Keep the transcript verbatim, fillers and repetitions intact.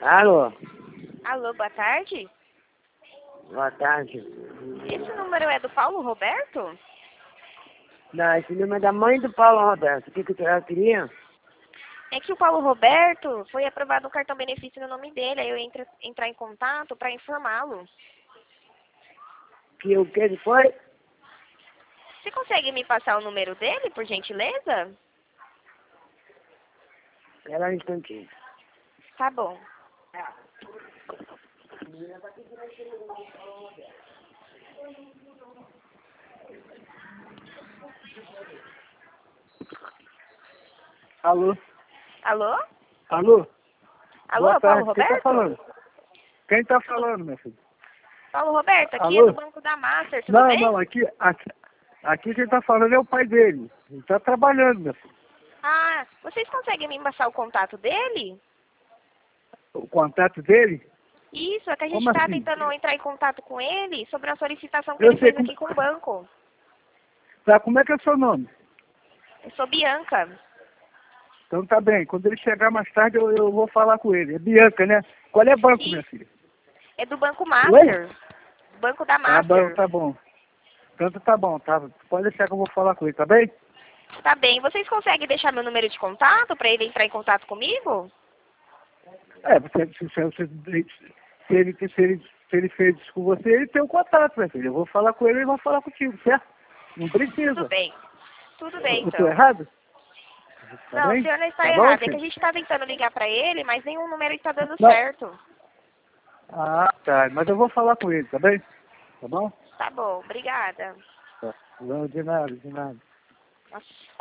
Alô? Alô, boa tarde. Boa tarde. Esse número é do Paulo Roberto? Não, esse número é da mãe do Paulo Roberto. O que que ela queria? É que o Paulo Roberto foi aprovado um cartão benefício no nome dele, aí eu entro entrar em contato para informá-lo. Que o que ele foi? Você consegue me passar o número dele, por gentileza? Espera um instantinho. Tá bom. Alô? Alô? Alô? Alô, Boa Paulo tarde. Quem tá Roberto? falando? Quem tá falando, meu filho? Paulo Roberto, aqui é Alô? do Banco da Master, tudo Não, bem? não, aqui, aqui, aqui quem tá falando é o pai dele. Ele tá trabalhando, meu filho. Ah, vocês conseguem me passar o contato dele? O contato dele? Isso, é que a gente Como está assim? tentando entrar em contato com ele sobre a solicitação que Eu ele sei fez como... aqui com o banco. Tá, como é que é o seu nome? Eu sou Bianca. Então tá bem, quando ele chegar mais tarde eu, eu vou falar com ele. É Bianca, né? Qual é banco, minha Isso, filha? é do Banco Oi? Master. Banco da Tá bom, Master. tá bom. Tanto tá bom, tá? Pode deixar que eu vou falar com ele, tá bem? Tá bem, vocês conseguem deixar meu número de contato para ele entrar em contato comigo? É, você, se, se, se, se, ele, se, ele, se ele fez isso com você, ele tem o contato, minha filha. Eu vou falar com ele e ele vai falar contigo, certo? Não Tudo precisa. bem. Tudo bem, Eu tô então. errado? Tá Não, o bem? senhor não está Tá bom, errado. É que a filho? gente está tentando ligar para ele, mas nenhum número está dando Não. certo. Ah, tá. Mas eu vou falar com ele, tá bem? Tá bom? Tá bom, obrigada. Tá. Não, de nada, de nada. Nossa.